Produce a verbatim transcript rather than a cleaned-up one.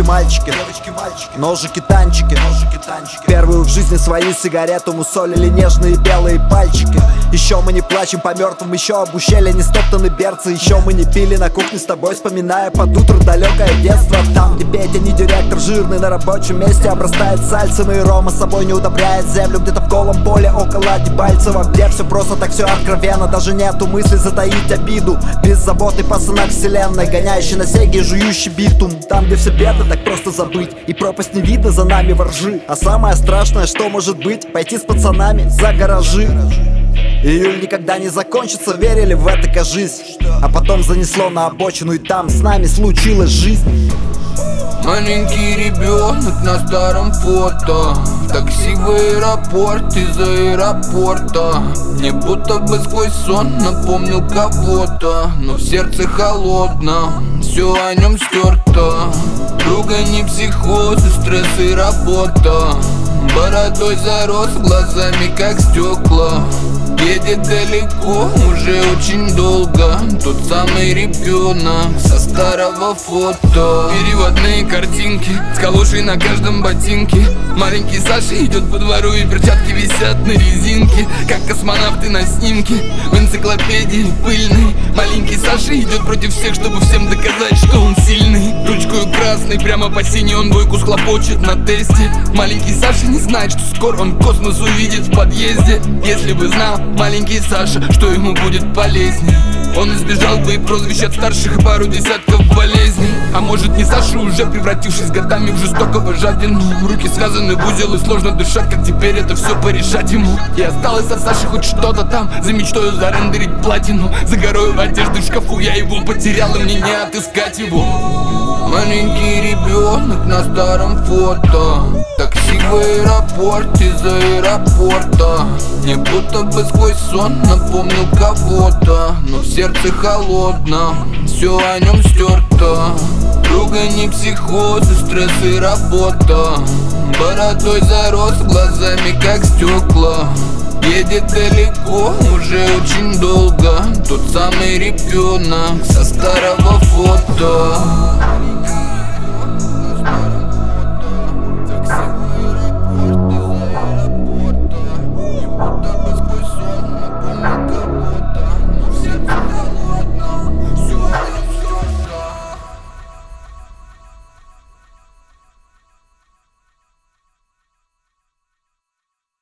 мальчики, девочки, мальчики, ножики, танчики, ножики, танчики. Первую в жизни свою сигарету мусолили нежные белые пальчики. Еще мы не плачем по мертвым, еще об ущелье не стоптаны берцы. Еще мы не пили на кухне с тобой, вспоминая под утро далекое детство. Там, где Петя не директор, жирный на рабочем месте обрастает сальцем, и Рома с собой не удобряет землю. Где-то в голом поле около Дебальцева, где все просто так, все откровенно. Даже нету мысли затаить обиду. Беззаботный пацанак вселенной, гоняющий на сеге и жующий битум. Там, где все беды, так просто забыть, и пропасть не видно за нами воржи. А самое страшное, что может быть, пойти с пацанами за гаражи. Июль никогда не закончится, верили в это, кажись. А потом занесло на обочину, и там с нами случилась жизнь. Маленький ребенок на старом фото, в такси в аэропорт, из аэропорта. Мне будто бы сквозь сон напомнил кого-то, но в сердце холодно, все о нем стерто. Друга не психоз, и стресс и работа. Бородой зарос, глазами как стекла. Едет далеко, уже очень долго. Тот самый ребенок со старого фото. Переводные картинки с калошей на каждом ботинке. Маленький Саша идет по двору, и перчатки висят на резинке, как космонавты на снимке в энциклопедии пыльной. Маленький Саша идет против всех, чтобы всем доказать, что он сильный. Ручкою красной, прямо по синей он двойку схлопочет на тесте. Маленький Саша не знает, что скоро он космос увидит в подъезде. Если бы знал маленький Саша, что ему будет полезней, он избежал бы и прозвищ от старших, и пару десятков болезней. А может, не Саша, уже превратившись годами в жестокого жадину. Руки связаны в узел, и сложно дышать, как теперь это все порешать ему. И осталось от Саши хоть что-то там, за мечтою зарендерить платину. За горою одежды в шкафу я его потерял, и мне не отыскать его. Маленький ребенок на старом фото, такси в аэропорт, из аэропорта. Мне будто бы сквозь сон напомнил кого-то, но в сердце холодно, все о нем стерто. Друга не психоз, и стресс и работа. Бородой зарос, глазами как стекла. Едет далеко, уже очень долго. Тот самый ребенок со старого фото.